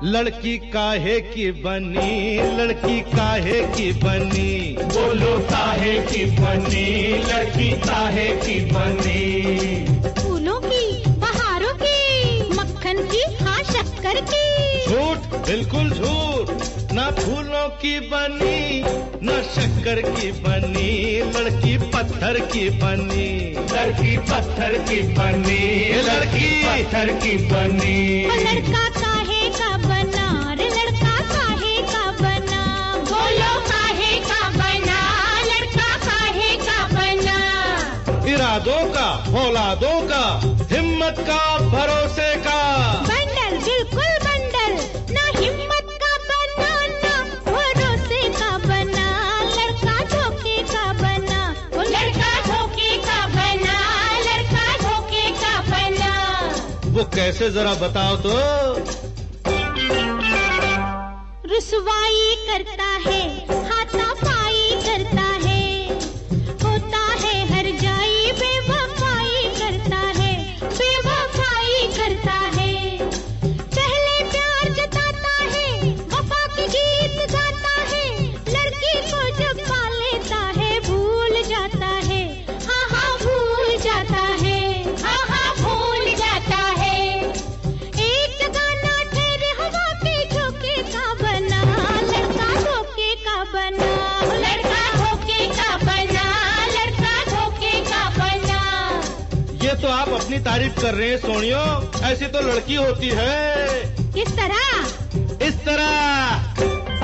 लड़की काहे की बनी, लड़की काहे की बनी, बोलो काहे की बनी, लड़की काहे की बनी। फूलों की, बहारों की, मक्खन की, हाँ शक्कर की। झूठ, बिल्कुल झूठ। ना फूलों की बनी, ना शक्कर की बनी, लड़की पत्थर की बनी, लड़की पत्थर की बनी, लड़की पत्थर की बनी। लड़का काहे का बना रे, लड़का काहे का बना, बोलो काहे का बना, लड़का काहे का बना। इरादों का, औलादों का, हिम्मत का, भरोसे का। बंडल, बिल्कुल बंडल, ना हिम्मत का बना, ना भरोसे का बना, लड़का धोखे का बना, वो लड़का धोखे का बना, लड़का धोखे का बना। वो कैसे जरा बताओ तो। रुसवाई करता है, हाथापाई करता है, होता है हर जाई, बेवफाई करता है, बेवफाई करता है। पहले प्यार जताता है, वफा के गीत गाता है, लड़की को जब पा लेता है भूल जाता है, हाँ हाँ भूल जाता है, हाँ हाँ भूल जाता है। एक जगह ना ठहरे, हवा के झोंके का बना, लड़का धोखे का बना, लड़का धोखे का बना, लड़का धोखे का बना। ये तो आप अपनी तारीफ कर रहे हैं सोनियो, ऐसी तो लड़की होती है। किस तरह? इस तरह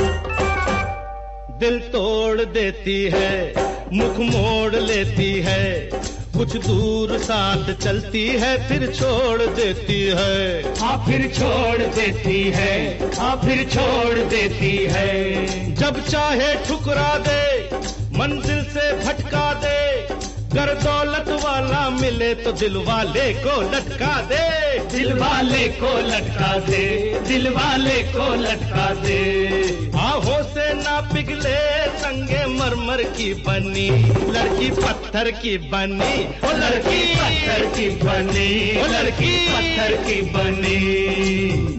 दिल तोड़ देती है, मुख मोड़ लेती है, कुछ दूर साथ चलती है, फिर छोड़ देती है। हाँ फिर छोड़ देती है, हाँ फिर छोड़ देती है। जब चाहे ठुकरा दे, मंजिल से भटका दे, गर दौलत वाला मिले तो दिल वाले को लटका दे, दिल वाले को लटका दे, दिल वाले को लटका दे। आहों से ना पिघले संगे मरमर की बनी, लड़की पत्थर की बनी, ओ लड़की पत्थर की बनी, ओ लड़की पत्थर की बनी।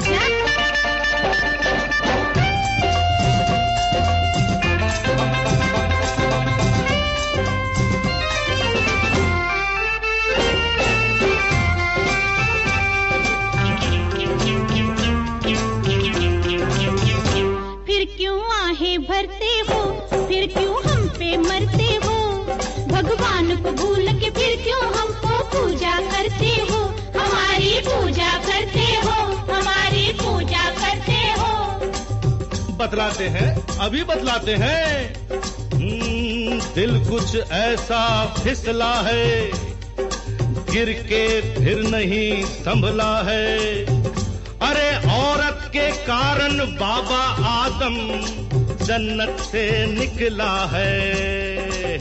फिर क्यों आहें भरते हो, फिर क्यों हम पे मरते हो, भगवान को भूल के फिर क्यों हमको पूजा करते हो, हमारी पूजा करते हो, हमारी पूजा करते हो। बतलाते हैं, अभी बतलाते हैं। दिल कुछ ऐसा फिसला है, गिर के फिर नहीं संभला है। अरे औरत के कारण बाबा आदम जन्नत से निकला है,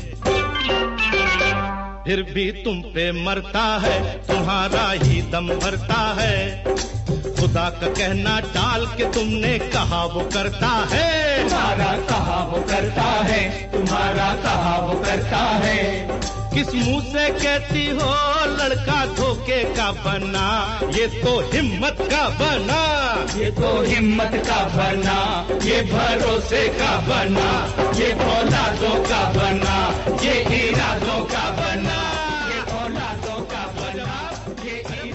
फिर भी तुम पे मरता है, तुम्हारा ही दम भरता है। खुदा का कहना टाल के तुमने कहा वो करता है, तुम्हारा कहा वो करता है, तुम्हारा कहा वो करता है। किस मुंह से कहती हो लड़का धोखे का बना, ये तो हिम्मत का बना, ये तो हिम्मत का बना, ये भरोसे का बना, ये औलादों का बना, ये इरादों का बना, ये औलादों का बना, ये